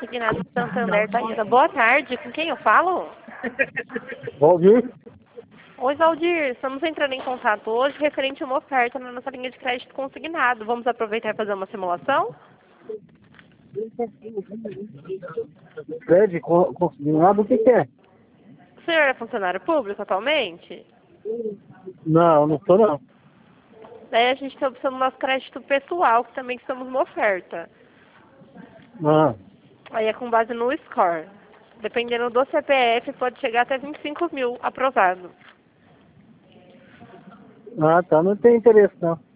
Consignado de Santander, Thaisa. Boa tarde, com quem eu falo? Valdir? Oi, Valdir, estamos entrando em contato hoje referente a uma oferta na nossa linha de crédito consignado. Vamos aproveitar e fazer uma simulação? Crédito consignado, o que que é? O senhor é funcionário público atualmente? Não, não sou não. Daí a gente está observando nosso crédito pessoal, que também estamos numa oferta. Ah, Aí é com base no score. Dependendo do CPF, pode chegar até 25 mil aprovado. tá, não tem interesse não.